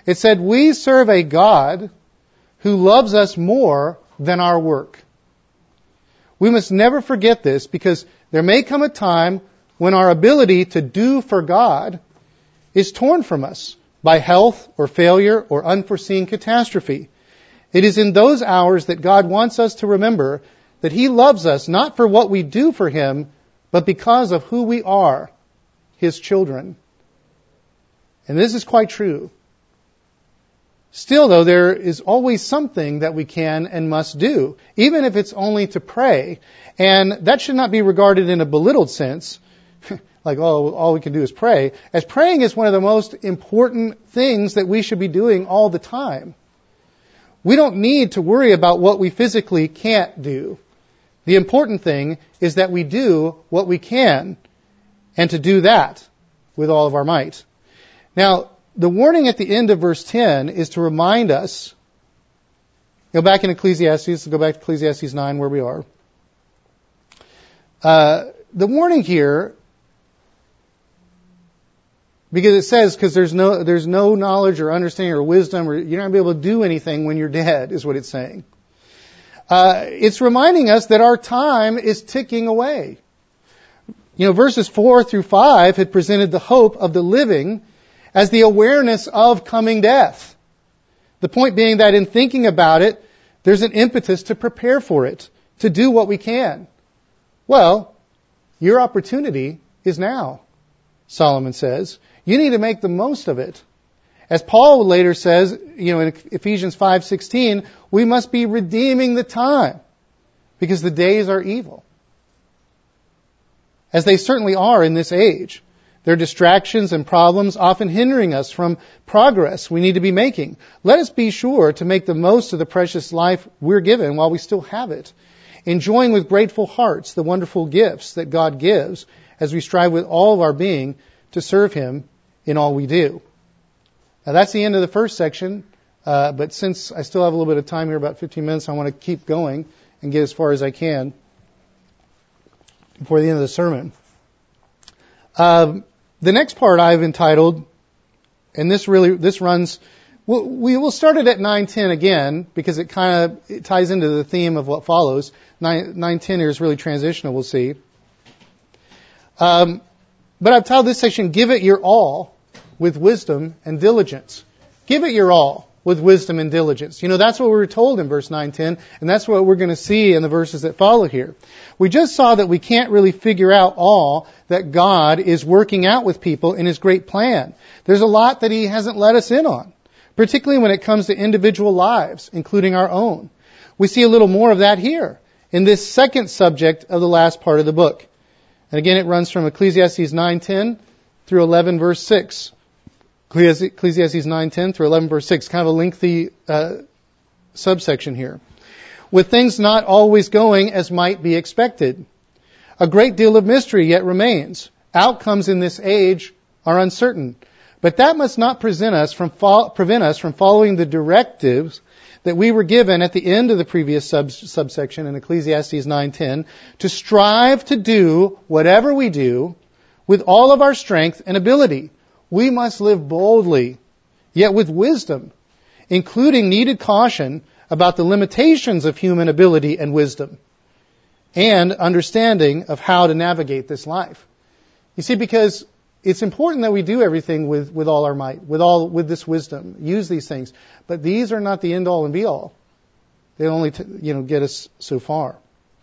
It said, we serve a God who loves us more than our work. We must never forget this, because there may come a time when our ability to do for God is torn from us by health or failure or unforeseen catastrophe. It is in those hours that God wants us to remember that He loves us not for what we do for Him, but because of who we are, His children. And this is quite true. Still, though, there is always something that we can and must do, even if it's only to pray. And that should not be regarded in a belittled sense, like, oh, all we can do is pray, as praying is one of the most important things that we should be doing all the time. We don't need to worry about what we physically can't do. The important thing is that we do what we can, and to do that with all of our might. Now, the warning at the end of verse ten is to remind us, go back in Ecclesiastes, go back to Ecclesiastes nine where we are. Uh, the warning here, because it says, because there's no, there's no knowledge or understanding or wisdom, or you're not going to be able to do anything when you're dead, is what it's saying. Uh, it's reminding us that our time is ticking away. You know, verses four through five had presented the hope of the living as the awareness of coming death. The point being that in thinking about it, there's an impetus to prepare for it, to do what we can. Well, your opportunity is now, Solomon says. You need to make the most of it. As Paul later says, you know, in Ephesians five sixteen, we must be redeeming the time because the days are evil. As they certainly are in this age. There are distractions and problems often hindering us from progress we need to be making. Let us be sure to make the most of the precious life we're given while we still have it, enjoying with grateful hearts the wonderful gifts that God gives as we strive with all of our being to serve Him in all we do. Now that's the end of the first section, uh, but since I still have a little bit of time here, about fifteen minutes, I want to keep going and get as far as I can before the end of the sermon. Um, The next part I've entitled, and this really, this runs, we will start it at nine ten again, because it kind of it ties into the theme of what follows. nine ten here is really transitional, we'll see. Um, but I've titled this section, Give It Your All with Wisdom and Diligence. Give it your all with wisdom and diligence. You know, that's what we were told in verse nine ten, and that's what we're going to see in the verses that follow here. We just saw that we can't really figure out all that God is working out with people in His great plan. There's a lot that He hasn't let us in on, particularly when it comes to individual lives, including our own. We see a little more of that here in this second subject of the last part of the book. And again, it runs from Ecclesiastes nine ten through eleven verse six. Ecclesiastes nine ten through eleven verse six, kind of a lengthy uh, subsection here. With things not always going as might be expected. A great deal of mystery yet remains. Outcomes in this age are uncertain. But that must not present us from fo- prevent us from following the directives that we were given at the end of the previous sub- subsection in Ecclesiastes nine ten to strive to do whatever we do with all of our strength and ability. We must live boldly, yet with wisdom, including needed caution about the limitations of human ability and wisdom, and understanding of how to navigate this life. You see, because it's important that we do everything with, with all our might, with all with this wisdom, use these things. But these are not the end all and be all. They only t- you know get us so far.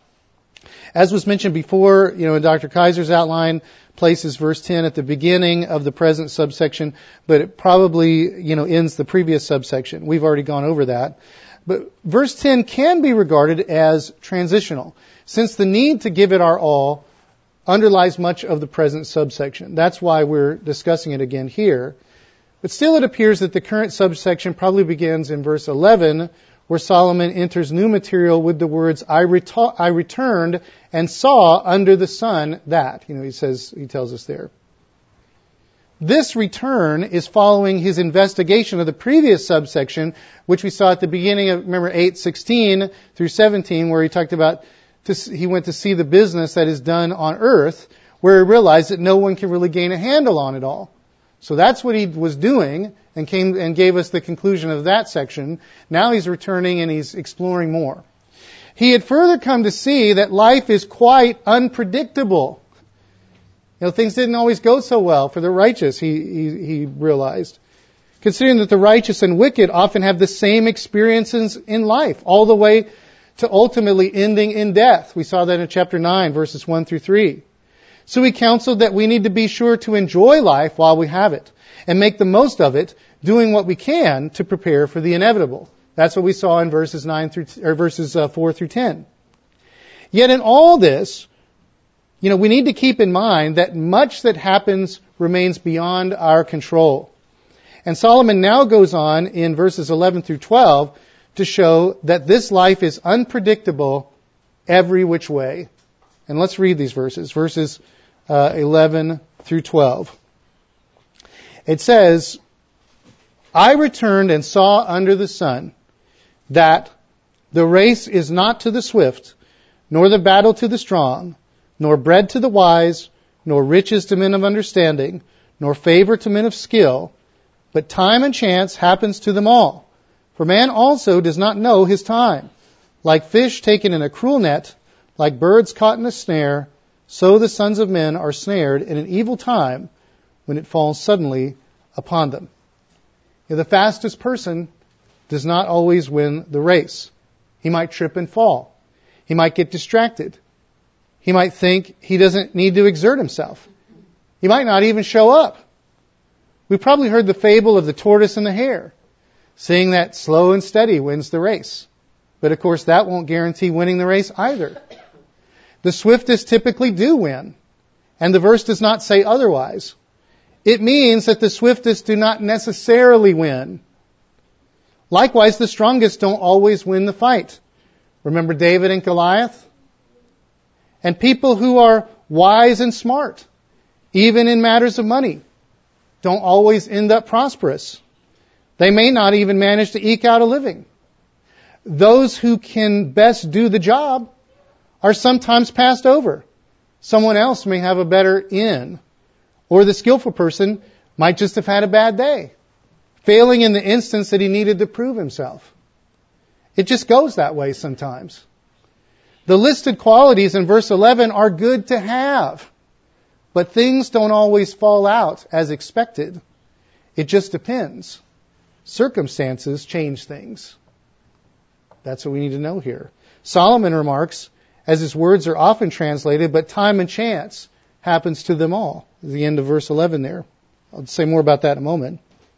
As was mentioned before, you know, in Doctor Kaiser's outline, places verse ten at the beginning of the present subsection, but it probably, you know, ends the previous subsection. We've already gone over that. But verse ten can be regarded as transitional, since the need to give it our all underlies much of the present subsection. That's why we're discussing it again here. But still it appears that the current subsection probably begins in verse eleven, where Solomon enters new material with the words, I, reto- I returned and saw under the sun that. You know, he says, he tells us there. This return is following his investigation of the previous subsection, which we saw at the beginning of, remember, eight sixteen through seventeen, where he talked about, to, he went to see the business that is done on earth, where he realized that no one can really gain a handle on it all. So that's what he was doing and came and gave us the conclusion of that section. Now he's returning and he's exploring more. He had further come to see that life is quite unpredictable. You know, things didn't always go so well for the righteous, he, he, he realized. Considering that the righteous and wicked often have the same experiences in life, all the way to ultimately ending in death. We saw that in chapter nine, verses one through three. So he counseled that we need to be sure to enjoy life while we have it, and make the most of it, doing what we can to prepare for the inevitable. That's what we saw in verses nine through or verses uh, four through ten. Yet in all this, you know, we need to keep in mind that much that happens remains beyond our control. And Solomon now goes on in verses eleven through twelve to show that this life is unpredictable every which way. And let's read these verses, verses uh, eleven through twelve. It says, I returned and saw under the sun that the race is not to the swift, nor the battle to the strong, nor bread to the wise, nor riches to men of understanding, nor favor to men of skill, but time and chance happens to them all. For man also does not know his time. Like fish taken in a cruel net, like birds caught in a snare, so the sons of men are snared in an evil time when it falls suddenly upon them. You know, the fastest person does not always win the race. He might trip and fall. He might get distracted. He might think he doesn't need to exert himself. He might not even show up. We've probably heard the fable of the tortoise and the hare, saying that slow and steady wins the race. But of course, that won't guarantee winning the race either. The swiftest typically do win, and the verse does not say otherwise. It means that the swiftest do not necessarily win. Likewise, the strongest don't always win the fight. Remember David and Goliath? And people who are wise and smart, even in matters of money, don't always end up prosperous. They may not even manage to eke out a living. Those who can best do the job are sometimes passed over. Someone else may have a better in. Or the skillful person might just have had a bad day, failing in the instance that he needed to prove himself. It just goes that way sometimes. The listed qualities in verse eleven are good to have, but things don't always fall out as expected. It just depends. Circumstances change things. That's what we need to know here. Solomon remarks, as his words are often translated, but time and chance happens to them all. The end of verse eleven there. I'll say more about that in a moment.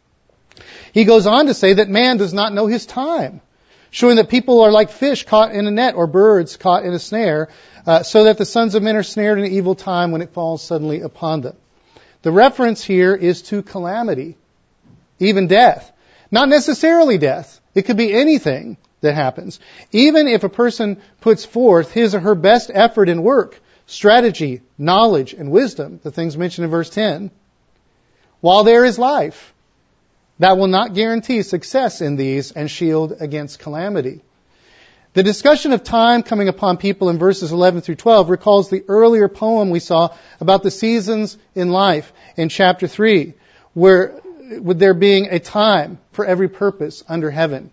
He goes on to say that man does not know his time, showing that people are like fish caught in a net or birds caught in a snare, uh, so that the sons of men are snared in an evil time when it falls suddenly upon them. The reference here is to calamity, even death. Not necessarily death. It could be anything that happens. Even if a person puts forth his or her best effort in work, strategy, knowledge, and wisdom, the things mentioned in verse ten, while there is life, that will not guarantee success in these and shield against calamity. The discussion of time coming upon people in verses eleven through twelve recalls the earlier poem we saw about the seasons in life in chapter three, where with there being a time for every purpose under heaven.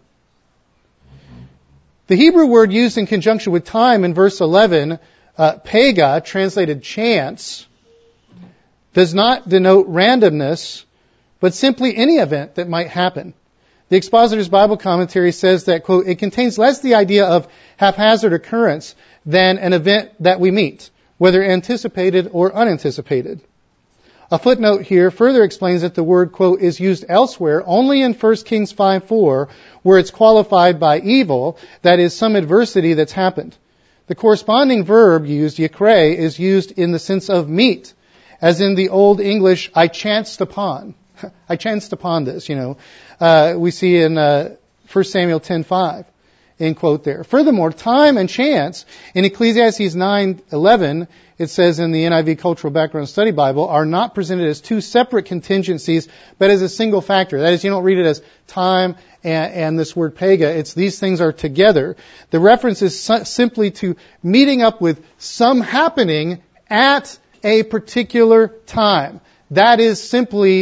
The Hebrew word used in conjunction with time in verse eleven, uh, pega, translated chance, does not denote randomness, but simply any event that might happen. The Expositor's Bible Commentary says that, quote, it contains less the idea of haphazard occurrence than an event that we meet, whether anticipated or unanticipated. A footnote here further explains that the word, quote, is used elsewhere only in First Kings five four, where it's qualified by evil, that is, some adversity that's happened. The corresponding verb used, yikre, is used in the sense of meet, as in the Old English, I chanced upon. I chanced upon this, you know. Uh, we see in uh, First Samuel ten five, end quote there. Furthermore, time and chance, in Ecclesiastes nine eleven, it says in the N I V Cultural Background Study Bible, are not presented as two separate contingencies, but as a single factor. That is, you don't read it as time and, and this word pega. It's these things are together. The reference is su- simply to meeting up with some happening at a particular time. That is simply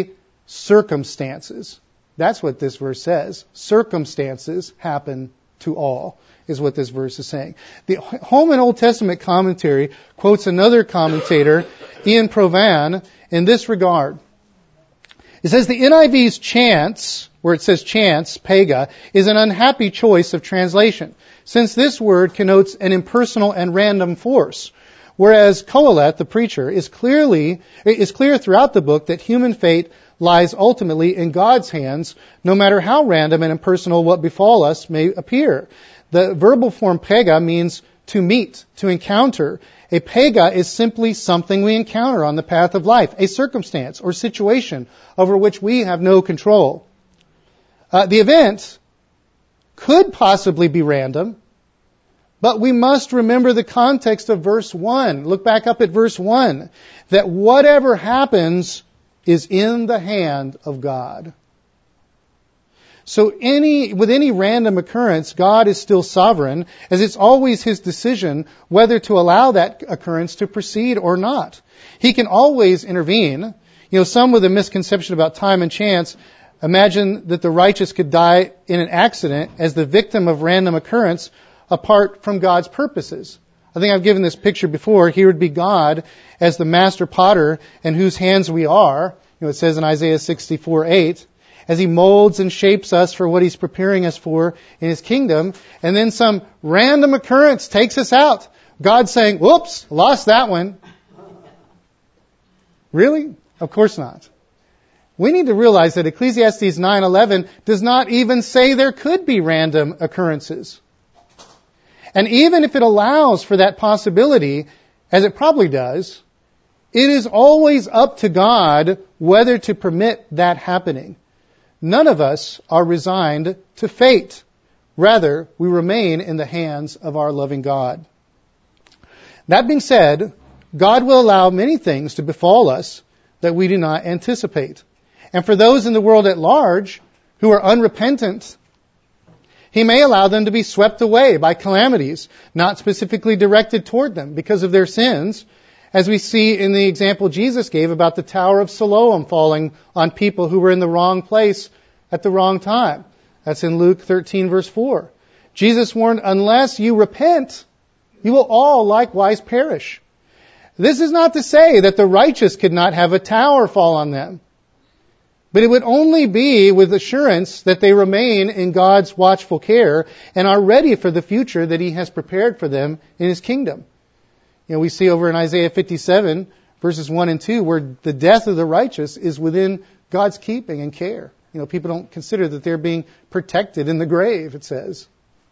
circumstances. That's what this verse says. Circumstances happen to all, is what this verse is saying. The Holman Old Testament commentary quotes another commentator, Ian Provan, in this regard. It says the N I V's chance, where it says chance, pega, is an unhappy choice of translation, since this word connotes an impersonal and random force, whereas Kohelet, the preacher, is clearly is clear throughout the book that human fate lies ultimately in God's hands, no matter how random and impersonal what befall us may appear. The verbal form pega means to meet, to encounter. A pega is simply something we encounter on the path of life, a circumstance or situation over which we have no control. Uh, the event could possibly be random, but we must remember the context of verse one. Look back up at verse one. That whatever happens is in the hand of God. So any, with any random occurrence, God is still sovereign, as it's always His decision whether to allow that occurrence to proceed or not. He can always intervene. You know, some with a misconception about time and chance imagine that the righteous could die in an accident as the victim of random occurrence apart from God's purposes. I think I've given this picture before. Here would be God as the master potter in whose hands we are. You know, it says in Isaiah sixty-four eight, as He molds and shapes us for what He's preparing us for in His kingdom. And then some random occurrence takes us out. God saying, whoops, lost that one. Really? Of course not. We need to realize that Ecclesiastes nine eleven does not even say there could be random occurrences. And even if it allows for that possibility, as it probably does, it is always up to God whether to permit that happening. None of us are resigned to fate. Rather, we remain in the hands of our loving God. That being said, God will allow many things to befall us that we do not anticipate. And for those in the world at large who are unrepentant, He may allow them to be swept away by calamities, not specifically directed toward them because of their sins, as we see in the example Jesus gave about the Tower of Siloam falling on people who were in the wrong place at the wrong time. That's in Luke thirteen, verse four. Jesus warned, unless you repent, you will all likewise perish. This is not to say that the righteous could not have a tower fall on them. But it would only be with assurance that they remain in God's watchful care and are ready for the future that He has prepared for them in His kingdom. You know, we see over in Isaiah fifty-seven, verses one and two, where the death of the righteous is within God's keeping and care. You know, people don't consider that they're being protected in the grave, it says.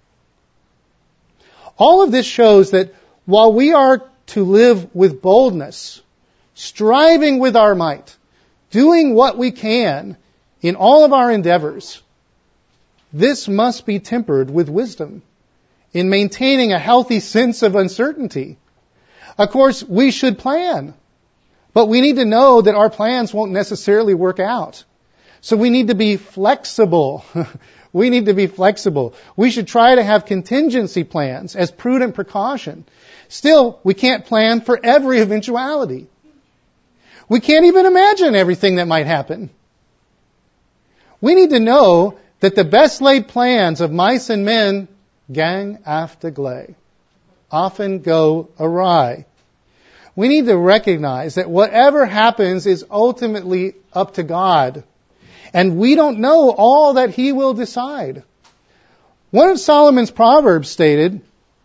All of this shows that while we are to live with boldness, striving with our might, doing what we can in all of our endeavors, this must be tempered with wisdom in maintaining a healthy sense of uncertainty. Of course, we should plan, but we need to know that our plans won't necessarily work out. So we need to be flexible. We need to be flexible. We should try to have contingency plans as prudent precaution. Still, we can't plan for every eventuality. We can't even imagine everything that might happen. We need to know that the best laid plans of mice and men, gang after glay, often go awry. We need to recognize that whatever happens is ultimately up to God. And we don't know all that He will decide. One of Solomon's Proverbs stated,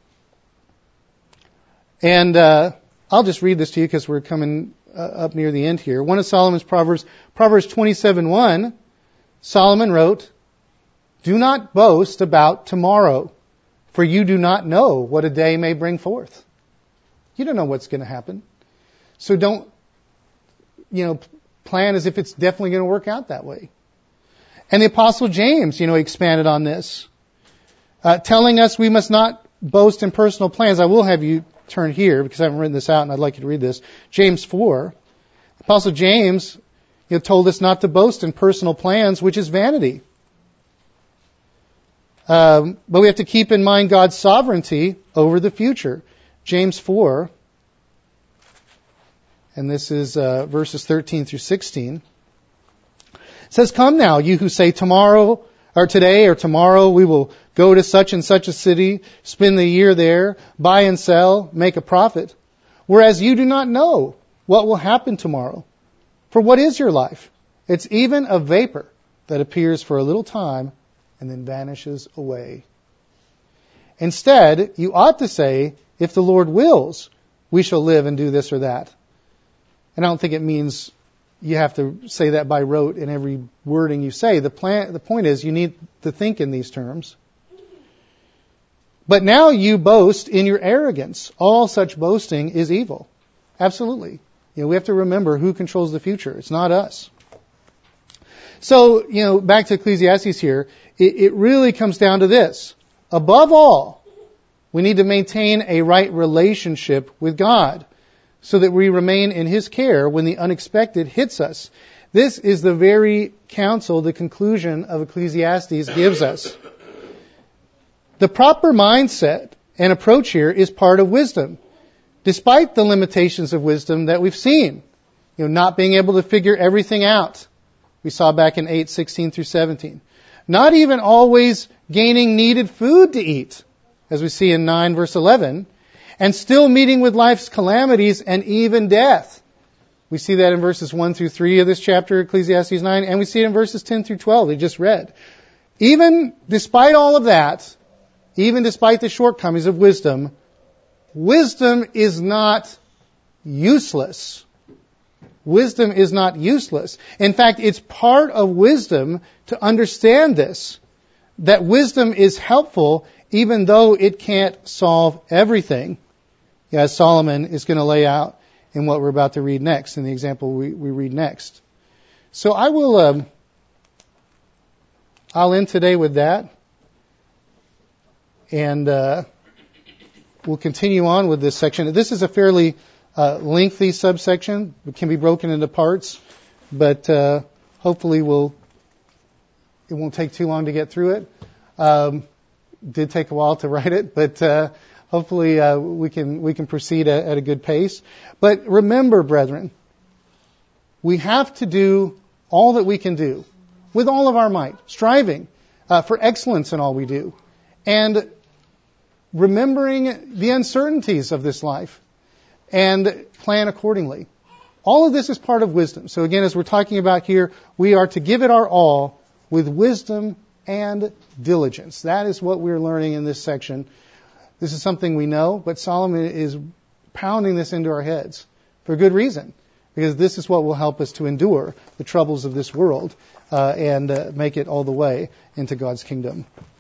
and uh, I'll just read this to you because we're coming Uh, up near the end here. One of Solomon's Proverbs, Proverbs twenty-seven one, Solomon wrote, do not boast about tomorrow, for you do not know what a day may bring forth. You don't know what's going to happen. So don't, you know, plan as if it's definitely going to work out that way. And the Apostle James, you know, expanded on this, uh, telling us we must not boast in personal plans. I will have you turn here because I haven't written this out and I'd like you to read this. James four. Apostle James, you know, told us not to boast in personal plans, which is vanity. Um, but we have to keep in mind God's sovereignty over the future. James four, and this is uh, verses thirteen through sixteen. says, come now, you who say tomorrow or today or tomorrow we will go to such and such a city, spend the year there, buy and sell, make a profit. Whereas you do not know what will happen tomorrow. For what is your life? It's even a vapor that appears for a little time and then vanishes away. Instead, you ought to say, if the Lord wills, we shall live and do this or that. And I don't think it means you have to say that by rote in every wording you say. The plan, the point is you need to think in these terms. But now you boast in your arrogance. All such boasting is evil. Absolutely. You know, we have to remember who controls the future. It's not us. So, you know, back to Ecclesiastes here, it, it really comes down to this. Above all, we need to maintain a right relationship with God so that we remain in His care when the unexpected hits us. This is the very counsel the conclusion of Ecclesiastes gives us. The proper mindset and approach here is part of wisdom, despite the limitations of wisdom that we've seen. You know, not being able to figure everything out. We saw back in eight, sixteen through seventeen. Not even always gaining needed food to eat, as we see in nine verse eleven, and still meeting with life's calamities and even death. We see that in verses one through three of this chapter, Ecclesiastes nine, and we see it in verses ten through twelve we just read. Even despite all of that, even despite the shortcomings of wisdom, wisdom is not useless. Wisdom is not useless. In fact, it's part of wisdom to understand this, that wisdom is helpful even though it can't solve everything, as Solomon is going to lay out in what we're about to read next, in the example we, we read next. So I will, um, I'll end today with that, and uh, we'll continue on with this section. This is a fairly uh, lengthy subsection. It can be broken into parts, but uh, hopefully we'll, it won't take too long to get through it. Um, did take a while to write it, but uh, hopefully uh, we can we can proceed at, at a good pace. But remember, brethren, we have to do all that we can do with all of our might, striving uh, for excellence in all we do, and remembering the uncertainties of this life and plan accordingly. All of this is part of wisdom. So again, as we're talking about here, we are to give it our all with wisdom and diligence. That is what we're learning in this section. This is something we know, but Solomon is pounding this into our heads for good reason, because this is what will help us to endure the troubles of this world uh, and uh, make it all the way into God's kingdom.